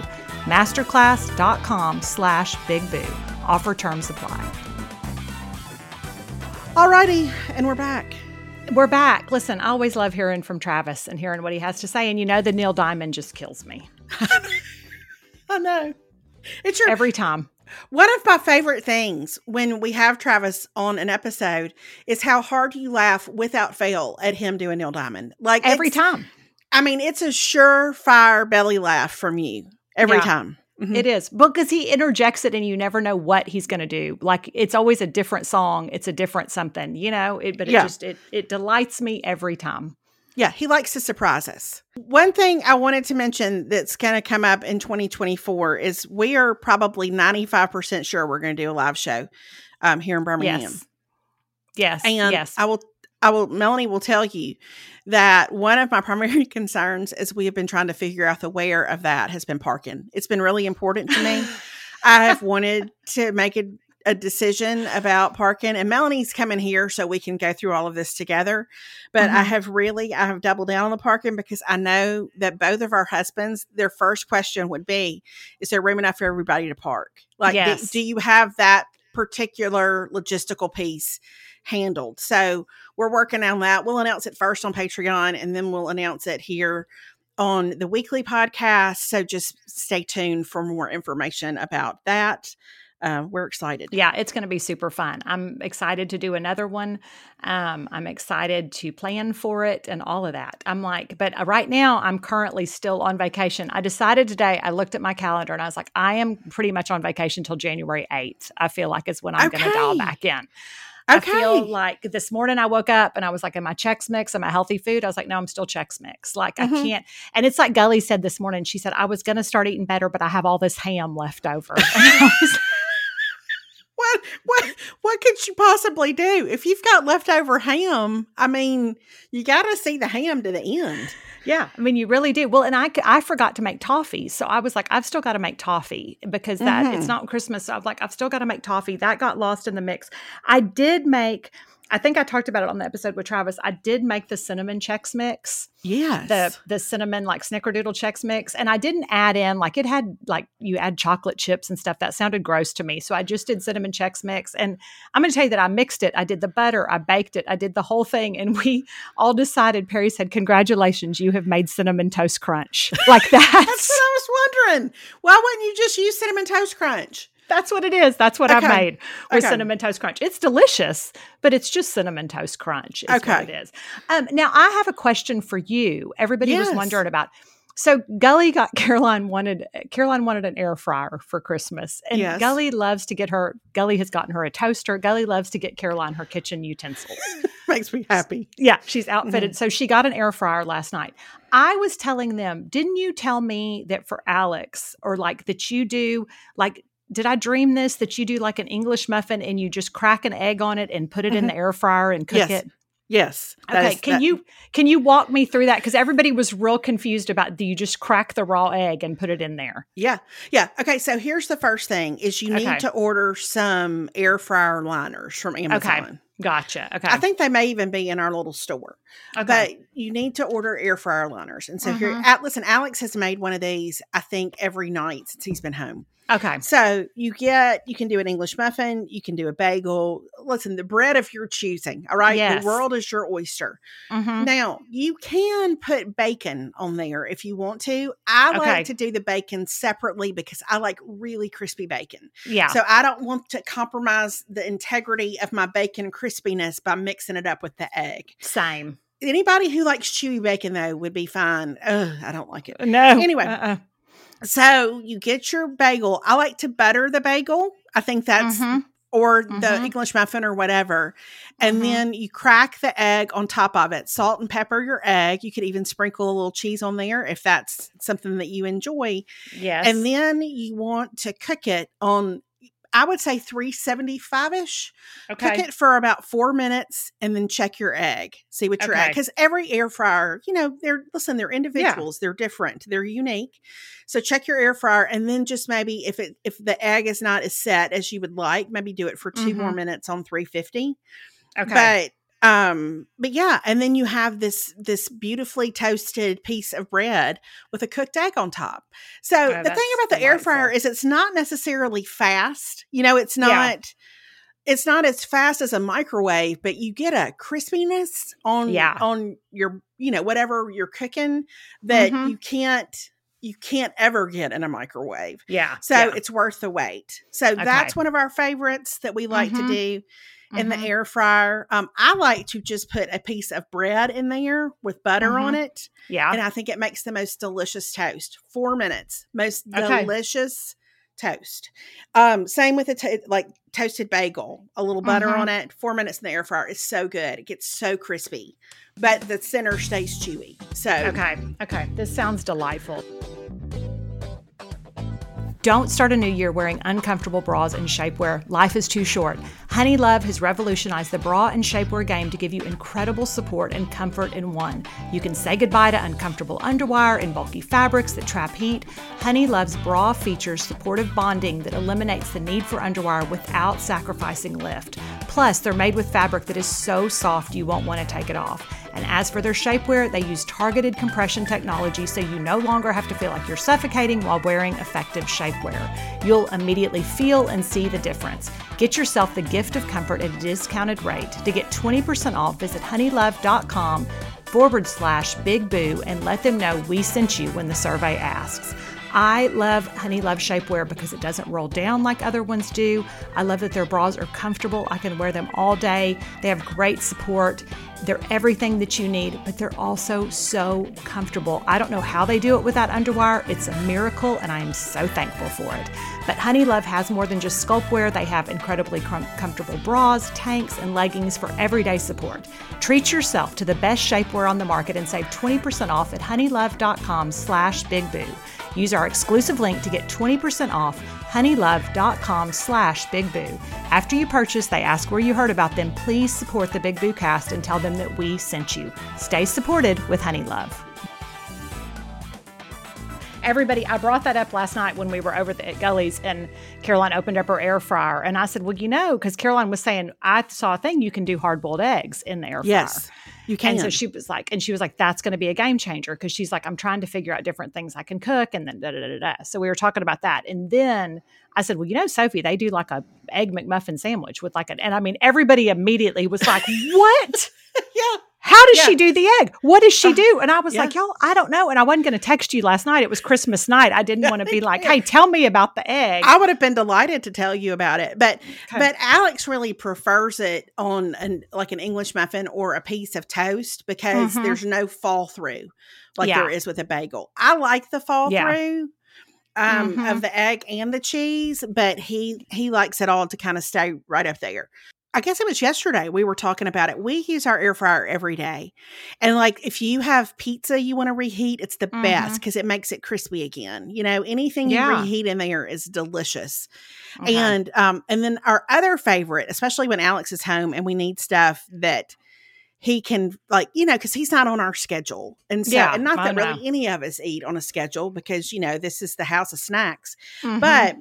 Masterclass.com/bigboo. Offer terms apply. Alrighty, and we're back. We're back. Listen, I always love hearing from Travis and hearing what he has to say. And you know, the Neil Diamond just kills me. I know. It's your Every time. One of my favorite things when we have Travis on an episode is how hard you laugh without fail at him doing Neil Diamond. Like Every time. I mean, it's a surefire belly laugh from you every Yeah. time. Mm-hmm. It is, because he interjects it and you never know what he's going to do. Like, it's always a different song. It's a different something, you know, it delights me every time. Yeah, he likes to surprise us. One thing I wanted to mention that's going to come up in 2024 is we are probably 95% sure we're going to do a live show here in Birmingham. Yes. And yes. Melanie will tell you that one of my primary concerns as we have been trying to figure out the where of that has been parking. It's been really important to me. I have wanted to make a decision about parking, and Melanie's coming here so we can go through all of this together. But I have doubled down on the parking because I know that both of our husbands, their first question would be, is there room enough for everybody to park? Like, Yes. do you have that particular logistical piece handled? So we're working on that. We'll announce it first on Patreon, and then we'll announce it here on the weekly podcast. So just stay tuned for more information about that. We're excited. Yeah, it's going to be super fun. I'm excited to do another one. I'm excited to plan for it and all of that. I'm like, but right now I'm currently still on vacation. I decided today, I looked at my calendar and I was like, I am pretty much on vacation till January 8th. I feel like is when I'm going to dial back in. I feel like this morning I woke up and I was like, am I Chex Mix? Am I healthy food? I was like, no, I'm still Chex Mix. Like I can't. And it's like Gully said this morning. She said, I was going to start eating better, but I have all this ham left over. What could you possibly do? If you've got leftover ham, I mean, you got to see the ham to the end. Yeah, I mean, you really do. Well, and I forgot to make toffee. So I was like, I've still got to make toffee because it's not Christmas. So I was like, I've still got to make toffee. That got lost in the mix. I think I talked about it on the episode with Travis. I did make the cinnamon Chex Mix. Yes. The cinnamon like Snickerdoodle Chex Mix. And I didn't add in, like it had like you add chocolate chips and stuff. That sounded gross to me. So I just did cinnamon Chex Mix. And I'm going to tell you that I mixed it. I did the butter. I baked it. I did the whole thing. And we all decided, Perry said, congratulations, you have made Cinnamon Toast Crunch. Like that. That's what I was wondering. Why wouldn't you just use Cinnamon Toast Crunch? That's what it is. That's what I've made with Cinnamon Toast Crunch. It's delicious, but it's just Cinnamon Toast Crunch is what it is. Now, I have a question for you. Everybody was wondering about. So Gully Caroline wanted an air fryer for Christmas. And Gully has gotten her a toaster. Gully loves to get Caroline her kitchen utensils. Makes me happy. Yeah, she's outfitted. So she got an air fryer last night. I was telling them, didn't you tell me that for Alex, or like that you do, like, did I dream this, that you do like an English muffin and you just crack an egg on it and put it in the air fryer and cook it? Yes. Okay. Can you walk me through that? Because everybody was real confused about, do you just crack the raw egg and put it in there? Yeah. Yeah. Okay. So here's the first thing is you need to order some air fryer liners from Amazon. Okay. Gotcha. Okay. I think they may even be in our little store. Okay. But you need to order air fryer liners. And so here, listen, Alex has made one of these, I think, every night since he's been home. Okay. So you can do an English muffin, you can do a bagel. Listen, the bread of your choosing. All right. Yes. The world is your oyster. Now, you can put bacon on there if you want to. I like to do the bacon separately because I like really crispy bacon. Yeah. So I don't want to compromise the integrity of my bacon crispiness by mixing it up with the egg. Same. Anybody who likes chewy bacon, though, would be fine. Ugh, I don't like it. No. Anyway. So you get your bagel. I like to butter the bagel. I think that's, or the English muffin or whatever. And then you crack the egg on top of it. Salt and pepper your egg. You could even sprinkle a little cheese on there if that's something that you enjoy. Yes. And then you want to cook it on, I would say 375-ish. Okay. Cook it for about 4 minutes and then check your egg. See what your egg, because every air fryer, they're individuals. Yeah. They're different. They're unique. So check your air fryer and then just maybe if the egg is not as set as you would like, maybe do it for 2 more minutes on 350. Okay. But yeah, and then you have this beautifully toasted piece of bread with a cooked egg on top. So the thing about the air fryer is it's not necessarily fast. It's not it's not as fast as a microwave, but you get a crispiness on your whatever you're cooking that you can't ever get in a microwave. Yeah. So it's worth the wait. So that's one of our favorites that we like to do in the air fryer. I like to just put a piece of bread in there with butter on it. Yeah. And I think it makes the most delicious toast. 4 minutes. Most delicious toast. Same with toasted bagel. A little butter on it. 4 minutes in the air fryer. It's so good. It gets so crispy. But the center stays chewy. So Okay. This sounds delightful. Don't start a new year wearing uncomfortable bras and shapewear. Life is too short. Honeylove has revolutionized the bra and shapewear game to give you incredible support and comfort in one. You can say goodbye to uncomfortable underwire and bulky fabrics that trap heat. Honeylove's bra features supportive bonding that eliminates the need for underwire without sacrificing lift. Plus, they're made with fabric that is so soft you won't want to take it off. And as for their shapewear, they use targeted compression technology so you no longer have to feel like you're suffocating while wearing effective shapewear. You'll immediately feel and see the difference. Get yourself the gift of comfort at a discounted rate. To get 20% off, visit honeylove.com/Big Boo and let them know we sent you when the survey asks. I love Honeylove shapewear because it doesn't roll down like other ones do. I love that their bras are comfortable. I can wear them all day. They have great support. They're everything that you need, but they're also so comfortable. I don't know how they do it without underwire. It's a miracle, and I am so thankful for it. But Honeylove has more than just sculptwear. They have incredibly comfortable bras, tanks, and leggings for everyday support. Treat yourself to the best shapewear on the market and save 20% off at honeylove.com/Big Boo. Use our exclusive link to get 20% off honeylove.com/Big Boo. After you purchase, they ask where you heard about them. Please support the Big Boo Cast and tell them that we sent you. Stay supported with Honeylove. Everybody, I brought that up last night when we were over at Gully's and Caroline opened up her air fryer. And I said, well, because Caroline was saying, I saw a thing you can do hard-boiled eggs in the air fryer. Yes, you can. And so she was like, that's going to be a game changer because she's like, I'm trying to figure out different things I can cook and then da-da-da-da-da. So we were talking about that. And then I said, well, Sophie, they do like a egg McMuffin sandwich with and I mean, everybody immediately was like, what? Yeah. How does she do the egg? What does she do? And I was like, y'all, I don't know. And I wasn't going to text you last night. It was Christmas night. I didn't want to be like, hey, tell me about the egg. I would have been delighted to tell you about it. But Alex really prefers it on an English muffin or a piece of toast because there's no fall through there is with a bagel. I like the fall through of the egg and the cheese, but he likes it all to kind of stay right up there. I guess it was yesterday we were talking about it. We use our air fryer every day. And like if you have pizza you want to reheat, it's the best because it makes it crispy again. You know, anything you reheat in there is delicious. Okay. And then our other favorite, especially when Alex is home and we need stuff that he can, like, you know, because he's not on our schedule. And so, and not that really any of us eat on a schedule because, you know, this is the house of snacks. But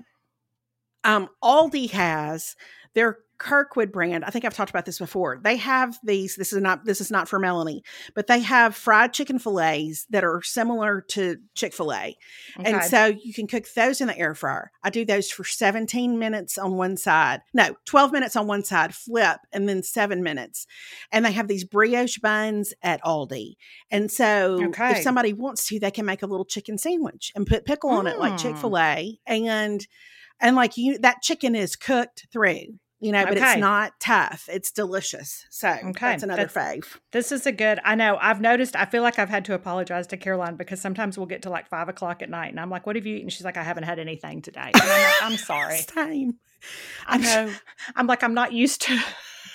Aldi has their Kirkwood brand. I think I've talked about this before. They have these, this is not for Melanie, but they have fried chicken fillets that are similar to Chick-fil-A. Okay. And so you can cook those in the air fryer. I do those for 17 minutes on one side. No, 12 minutes on one side, flip, and then 7 minutes. And they have these brioche buns at Aldi. And so if somebody wants to, they can make a little chicken sandwich and put pickle on it like Chick-fil-A. And like that chicken is cooked through. You know, but it's not tough. It's delicious. So that's another fave. This is a good, I know, I've noticed, I feel like I've had to apologize to Caroline because sometimes we'll get to like 5 o'clock at night and I'm like, what have you eaten? She's like, I haven't had anything today. And I'm like, I'm sorry. Same. I know. I'm like, I'm not used to.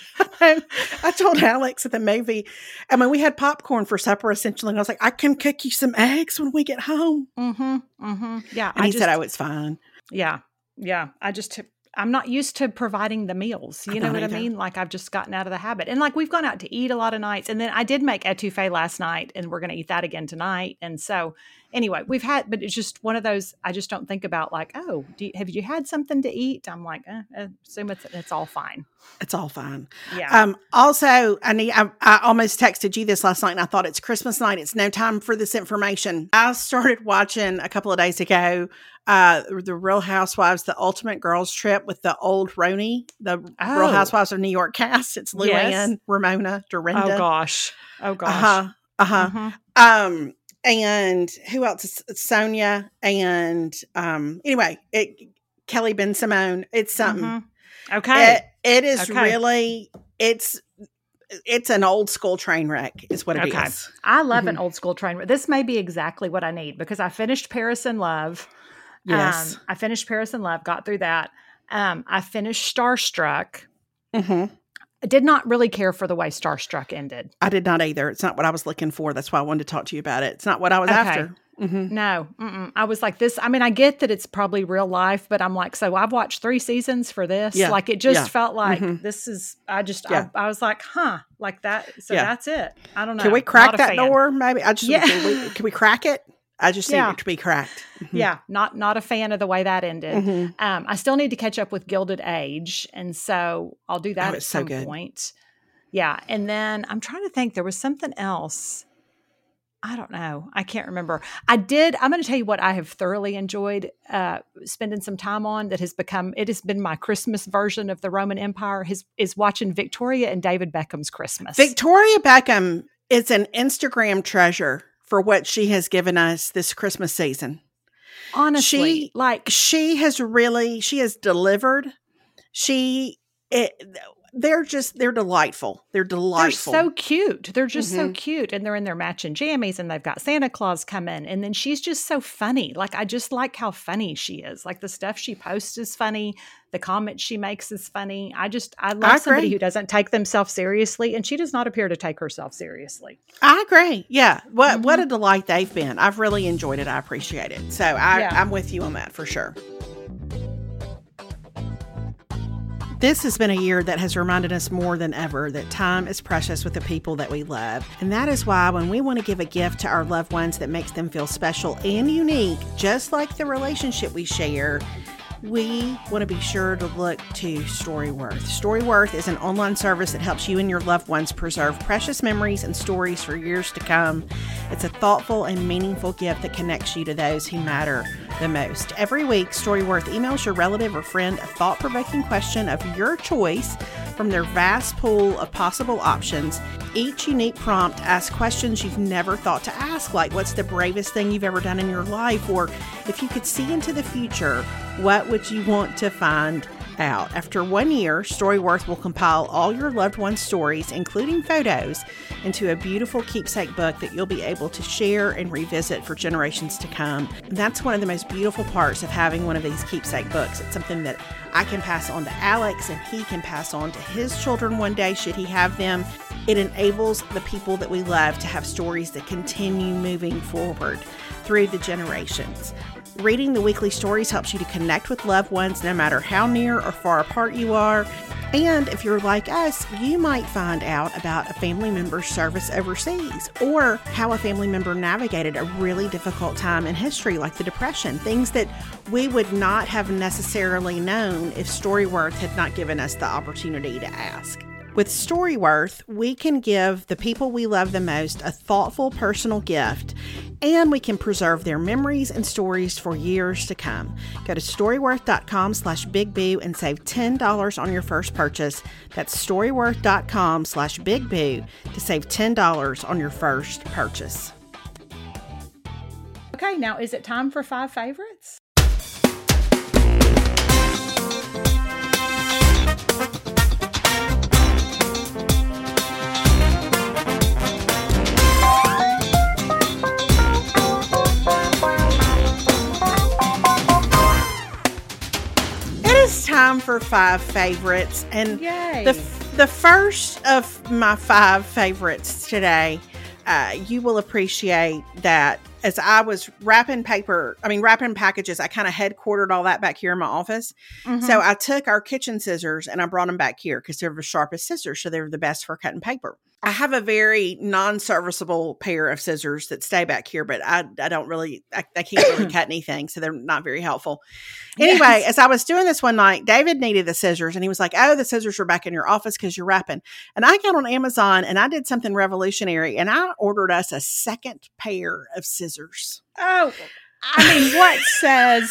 I told Alex at the movie, I mean, we had popcorn for supper essentially. And I was like, I can cook you some eggs when we get home. Yeah. And he said, oh, it's fine. Yeah. Yeah. I'm not used to providing the meals. You know what I mean? Like I've just gotten out of the habit. And like we've gone out to eat a lot of nights. And then I did make etouffee last night and we're going to eat that again tonight. And so anyway, but it's just one of those, I just don't think about like, oh, have you had something to eat? I'm like, assume it's all fine. It's all fine. Yeah. Also, I almost texted you this last night and I thought it's Christmas night. It's no time for this information. I started watching a couple of days ago, the Real Housewives, the Ultimate Girls Trip with the old Roni, the Real Housewives of New York cast. It's Luann, Ramona, Dorinda. Oh gosh. And who else? Sonia and anyway, Kelly Ben Simone. It's something. Okay. It is really it's an old school train wreck is what it is. I love an old school train wreck. This may be exactly what I need because I finished Paris in Love. Yes. I finished Paris in Love, got through that. I finished Starstruck. I did not really care for the way Starstruck ended. I did not either. It's not what I was looking for. That's why I wanted to talk to you about it. It's not what I was after. No. I was like this. I mean, I get that it's probably real life, but I'm like, so I've watched 3 seasons for this. Yeah. Like it just felt like this is, I was like, like that. So that's it. I don't know. Can we crack that door? Maybe can we crack it? I just need it to be cracked. Yeah. Not a fan of the way that ended. I still need to catch up with Gilded Age. And so I'll do that at some point. Yeah. And then I'm trying to think, there was something else. I don't know. I can't remember. I'm going to tell you what I have thoroughly enjoyed spending some time on that has been my Christmas version of the Roman Empire is watching Victoria and David Beckham's Christmas. Victoria Beckham is an Instagram treasure for what she has given us this Christmas season. Honestly, she has delivered. They're delightful. They're delightful. They're so cute. They're just so cute. And they're in their matching jammies and they've got Santa Claus come in. And then she's just so funny. Like, I just like how funny she is. Like the stuff she posts is funny. The comments she makes is funny. I love somebody who doesn't take themselves seriously. And she does not appear to take herself seriously. I agree. Yeah. What a delight they've been. I've really enjoyed it. I appreciate it. So I'm with you on that for sure. This has been a year that has reminded us more than ever that time is precious with the people that we love. And that is why when we want to give a gift to our loved ones that makes them feel special and unique, just like the relationship we share, we want to be sure to look to Storyworth. Storyworth is an online service that helps you and your loved ones preserve precious memories and stories for years to come. It's a thoughtful and meaningful gift that connects you to those who matter the most. Every week, Storyworth emails your relative or friend a thought-provoking question of your choice from their vast pool of possible options. Each unique prompt asks questions you've never thought to ask, like what's the bravest thing you've ever done in your life? Or if you could see into the future, what would you want to find out. After 1 year, Storyworth will compile all your loved ones' stories, including photos, into a beautiful keepsake book that you'll be able to share and revisit for generations to come. And that's one of the most beautiful parts of having one of these keepsake books. It's something that I can pass on to Alex, and he can pass on to his children one day, should he have them. It enables the people that we love to have stories that continue moving forward through the generations. Reading the weekly stories helps you to connect with loved ones no matter how near or far apart you are. And if you're like us, you might find out about a family member's service overseas, or how a family member navigated a really difficult time in history like the Depression, things that we would not have necessarily known if Storyworth had not given us the opportunity to ask. With Storyworth, we can give the people we love the most a thoughtful personal gift, and we can preserve their memories and stories for years to come. Go to storyworth.com/bigboo and save $10 on your first purchase. That's storyworth.com/bigboo to save $10 on your first purchase. Okay, now is it time for 5 favorites? Time for 5 favorites, and Yay. the first of my 5 favorites today, you will appreciate that as I was wrapping packages, I kind of headquartered all that back here in my office. Mm-hmm. So I took our kitchen scissors and I brought them back here because they're the sharpest scissors, so they're the best for cutting paper. I have a very non-serviceable pair of scissors that stay back here, but I can't really cut anything, so they're not very helpful. Anyway, yes. As I was doing this one night, David needed the scissors, and he was like, "Oh, the scissors are back in your office because you're wrapping." And I got on Amazon, and I did something revolutionary, and I ordered us a second pair of scissors. Oh, I mean, what says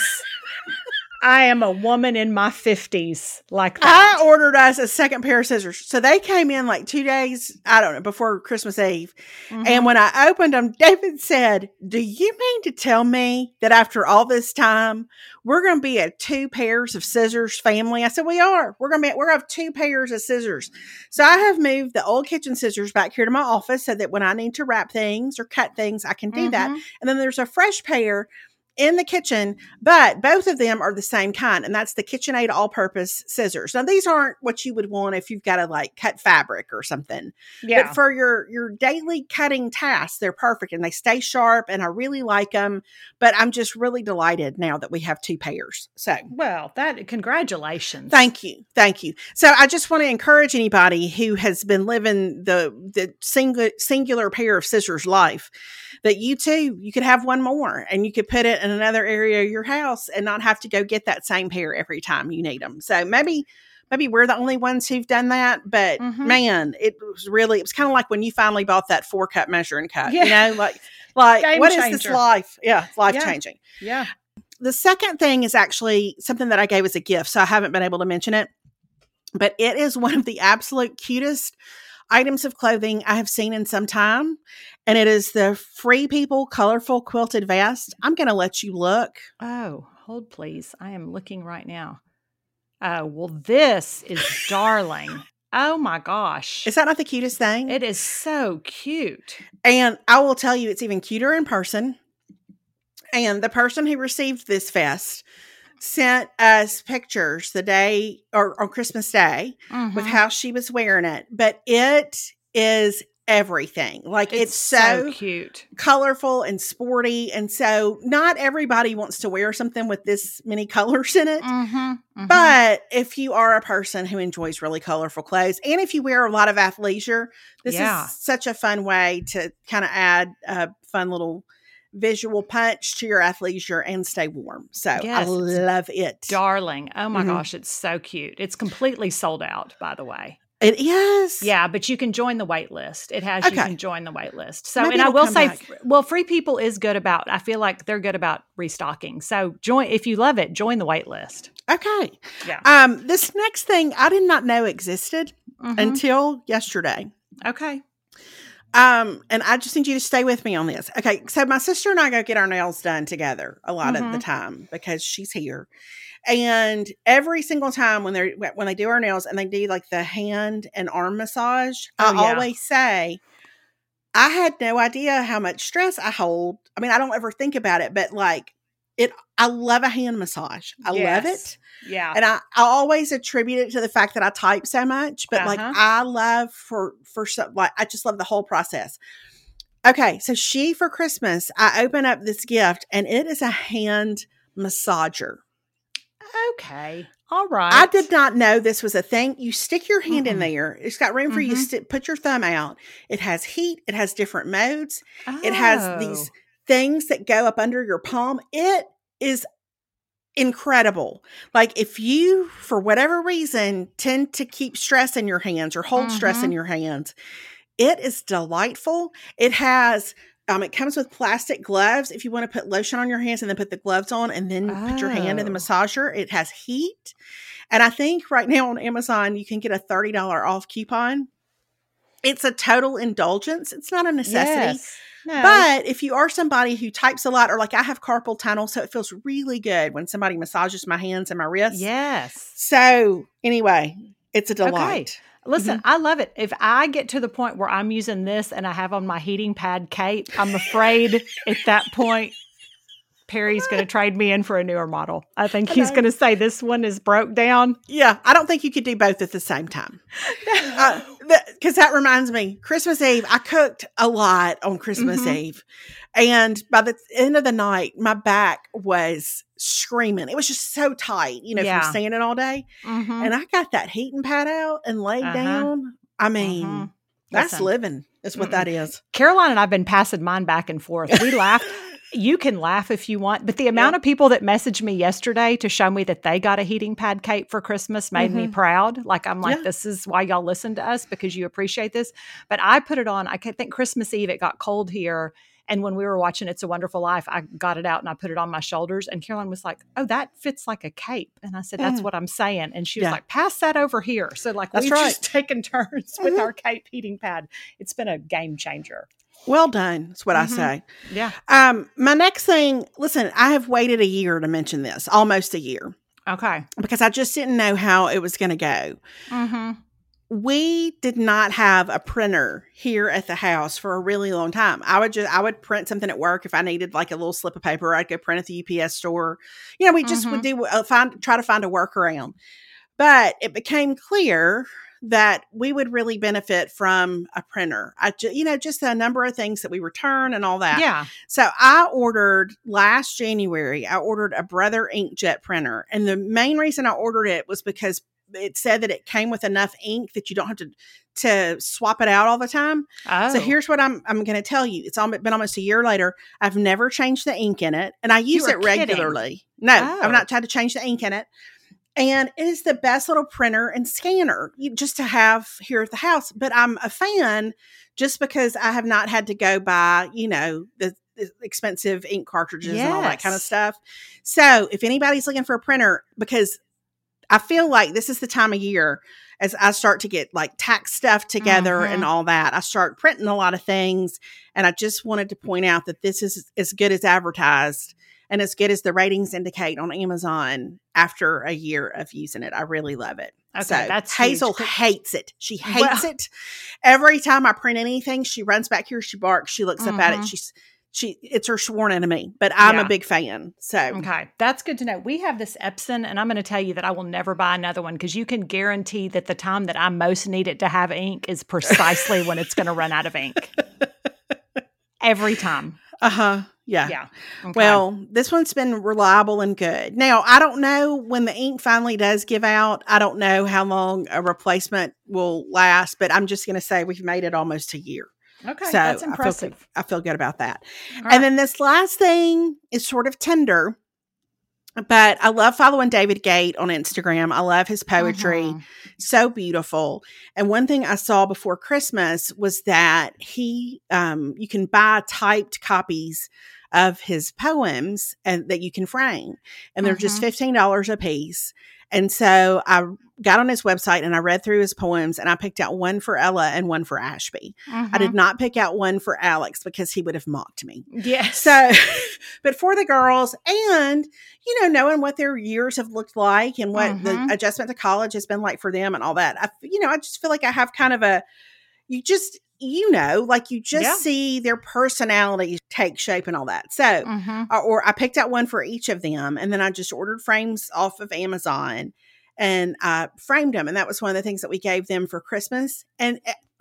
I am a woman in my 50s like that? I ordered us a second pair of scissors. So they came in like 2 days, I don't know, before Christmas Eve. Mm-hmm. And when I opened them, David said, "Do you mean to tell me that after all this time, we're going to be a 2 pairs of scissors family?" I said, "We are. We're going to have 2 pairs of scissors." So I have moved the old kitchen scissors back here to my office so that when I need to wrap things or cut things, I can do that. And then there's a fresh pair in the kitchen, but both of them are the same kind, and that's the KitchenAid all-purpose scissors. Now, these aren't what you would want if you've got to like cut fabric or something. Yeah. But for your daily cutting tasks, they're perfect, and they stay sharp, and I really like them. But I'm just really delighted now that we have 2 pairs. So, well, congratulations. Thank you. So I just want to encourage anybody who has been living the singular pair of scissors life, that you too, you could have one more, and you could put it in another area of your house and not have to go get that same pair every time you need them. So maybe we're the only ones who've done that, but man, it was kind of like when you finally bought that 4-cup measuring cup, you know, like what changer. Is this life? Yeah. Life changing. Yeah. The second thing is actually something that I gave as a gift. So I haven't been able to mention it, but it is one of the absolute cutest items of clothing I have seen in some time. And it is the Free People colorful quilted vest. I'm going to let you look. Oh, hold please. I am looking right now. Oh, well, this is darling. Oh my gosh. Is that not the cutest thing? It is so cute. And I will tell you, it's even cuter in person. And the person who received this vest sent us pictures the day or on Christmas Day with how she was wearing it. But it is everything. Like it's so cute, colorful and sporty. And so not everybody wants to wear something with this many colors in it. But if you are a person who enjoys really colorful clothes, and if you wear a lot of athleisure, this is such a fun way to kind of add a fun little visual punch to your athleisure and stay warm. So I love it. Darling. Oh my gosh, it's so cute. It's completely sold out, by the way. It is. Yeah, but you can join the wait list. You can join the wait list. So, maybe and I will say, Free People is good about, I feel like they're good about restocking. So if you love it, join the wait list. Okay. Yeah. This next thing I did not know existed until yesterday. Okay. And I just need you to stay with me on this. Okay. So my sister and I go get our nails done together a lot of the time because she's here. And every single time when they do our nails and they do like the hand and arm massage, I always say, I had no idea how much stress I hold. I mean, I don't ever think about it, but like I love a hand massage. I love it. Yeah. And I always attribute it to the fact that I type so much, but like I love I just love the whole process. Okay. So for Christmas, I open up this gift and it is a hand massager. Okay. All right. I did not know this was a thing. You stick your hand in there. It's got room for you to put your thumb out. It has heat. It has different modes. Oh. It has these things that go up under your palm. It is incredible. Like if you, for whatever reason, tend to keep stress in your hands or hold stress in your hands, it is delightful. It has... it comes with plastic gloves if you want to put lotion on your hands and then put the gloves on and then put your hand in the massager. It has heat. And I think right now on Amazon, you can get a $30 off coupon. It's a total indulgence. It's not a necessity. Yes. No. But if you are somebody who types a lot, or like I have carpal tunnel, so it feels really good when somebody massages my hands and my wrists. Yes. So anyway, it's a delight. Okay. Listen, I love it. If I get to the point where I'm using this and I have on my heating pad cape, I'm afraid at that point, Perry's going to trade me in for a newer model. I think he's going to say this one is broke down. Yeah. I don't think you could do both at the same time. Because that reminds me, Christmas Eve, I cooked a lot on Christmas Eve. And by the end of the night, my back was screaming. It was just so tight, from standing all day. And I got that heating pad out and laid down. I mean, that's living is what that is. Caroline and I have been passing mine back and forth. We laughed. You can laugh if you want, but the amount of people that messaged me yesterday to show me that they got a heating pad cape for Christmas made me proud. Like, I'm like, this is why y'all listen to us, because you appreciate this. But I put it on, I think Christmas Eve, it got cold here. And when we were watching It's a Wonderful Life, I got it out and I put it on my shoulders. And Caroline was like, oh, that fits like a cape. And I said, that's what I'm saying. And she was like, pass that over here. So like, we've just taken turns with our cape heating pad. It's been a game changer. Well done. That's what I say. Yeah. My next thing, listen, I have waited a year to mention this, almost a year. Okay. Because I just didn't know how it was going to go. We did not have a printer here at the house for a really long time. I would print something at work if I needed like a little slip of paper. I'd go print at the UPS store. We just would try to find a workaround. But it became clear that we would really benefit from a printer. Just a number of things that we return and all that. Yeah. So I ordered last January, a Brother inkjet printer. And the main reason I ordered it was because it said that it came with enough ink that you don't have to swap it out all the time. Oh. So here's what I'm going to tell you. It's been almost a year later. I've never changed the ink in it, and I use it regularly. No, I've not tried to change the ink in it. And it is the best little printer and scanner just to have here at the house. But I'm a fan just because I have not had to go buy, the expensive ink cartridges and all that kind of stuff. So if anybody's looking for a printer, because I feel like this is the time of year as I start to get like tax stuff together and all that, I start printing a lot of things. And I just wanted to point out that this is as good as advertised and as good as the ratings indicate on Amazon after a year of using it. I really love it. Okay, so that's Hazel hates it. She hates it. Every time I print anything, she runs back here, she barks, she looks up at it. It's her sworn enemy, but I'm a big fan. So okay, that's good to know. We have this Epson, and I'm going to tell you that I will never buy another one because you can guarantee that the time that I most need it to have ink is precisely when it's going to run out of ink. Every time. Yeah. Yeah. Okay. Well, this one's been reliable and good. Now, I don't know when the ink finally does give out. I don't know how long a replacement will last, but I'm just going to say we've made it almost a year. Okay. So that's impressive. I feel good about that. All and then this last thing is sort of tender, but I love following David Gate on Instagram. I love his poetry. So beautiful. And one thing I saw before Christmas was that you can buy typed copies of his poems and that you can frame. And they're just $15 a piece. And so I got on his website and I read through his poems and I picked out one for Ella and one for Ashby. I did not pick out one for Alex because he would have mocked me. Yes. So, but for the girls and, knowing what their years have looked like and what the adjustment to college has been like for them and all that, I just feel like I have kind of you just see their personalities take shape and all that. So, or I picked out one for each of them and then I just ordered frames off of Amazon and I framed them. And that was one of the things that we gave them for Christmas. And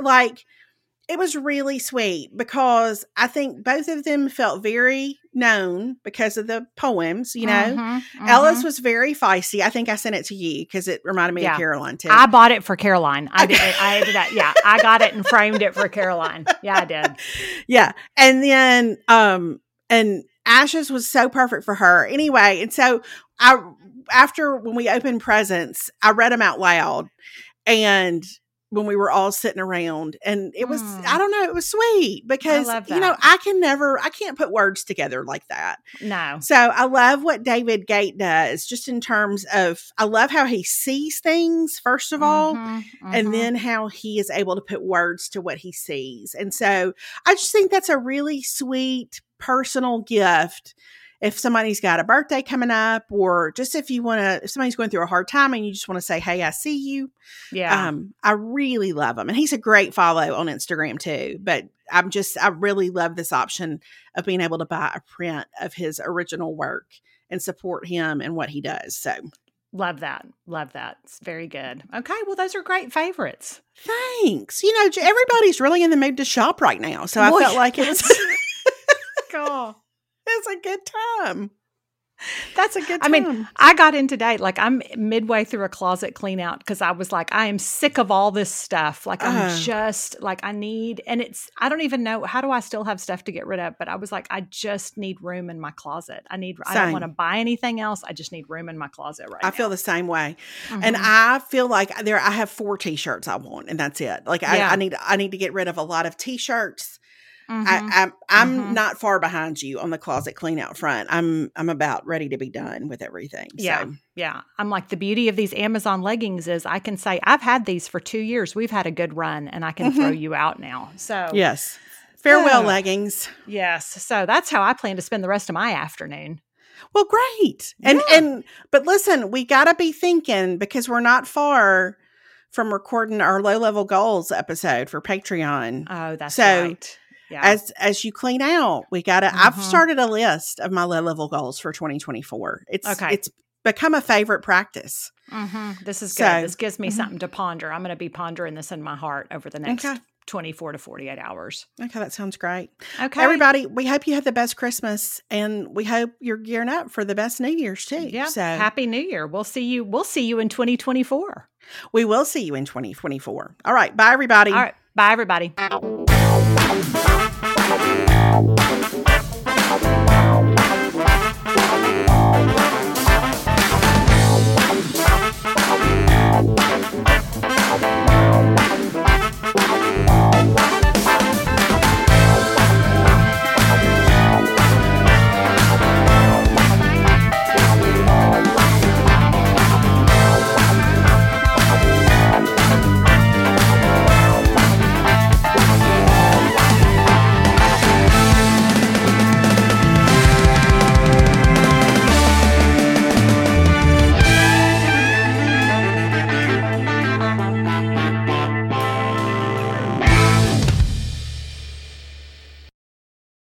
it was really sweet because I think both of them felt very known because of the poems, Ella's was very feisty. I think I sent it to you because it reminded me of Caroline too. I bought it for Caroline. I did that. Yeah. I got it and framed it for Caroline. Yeah, I did. Yeah. And then, and Ash's was so perfect for her anyway. And so after when we opened presents, I read them out loud and when we were all sitting around and it was, I don't know, it was sweet because, I can't put words together like that. No. So I love what David Gate does just in terms of, I love how he sees things first of all, and then how he is able to put words to what he sees. And so I just think that's a really sweet personal gift. If somebody's got a birthday coming up or just if somebody's going through a hard time and you just want to say, hey, I see you. Yeah. I really love him. And he's a great follow on Instagram too. But I really love this option of being able to buy a print of his original work and support him and what he does. So love that. Love that. It's very good. Okay. Well, those are great favorites. Thanks. Everybody's really in the mood to shop right now. So I felt like it was cool. It's a good time. That's a good time. I mean, I got in today, I'm midway through a closet clean out because I was like, I am sick of all this stuff. I'm just I need, and I don't even know, how do I still have stuff to get rid of? But I was like, I just need room in my closet. I don't want to buy anything else. I just need room in my closet right now. I feel the same way. And I feel like I have 4 t-shirts I want and that's it. I need to get rid of a lot of t-shirts. I'm not far behind you on the closet clean out front. I'm about ready to be done with everything. Yeah. So. Yeah. I'm like, the beauty of these Amazon leggings is I can say, I've had these for 2 years. We've had a good run and I can throw you out now. So yes. Farewell leggings. Yes. So that's how I plan to spend the rest of my afternoon. Well, great. But listen, we got to be thinking because we're not far from recording our low level goals episode for Patreon. Oh, that's right. Yeah. As you clean out, we gotta. I've started a list of my low level goals for 2024. It's become a favorite practice. This is good. This gives me something to ponder. I'm going to be pondering this in my heart over the next 24 to 48 hours. Okay, that sounds great. Okay, everybody, we hope you have the best Christmas, and we hope you're gearing up for the best New Year's too. Yeah. So Happy New Year. We'll see you. We'll see you in 2024. We will see you in 2024. All right. Bye, everybody. All right. Bye, everybody.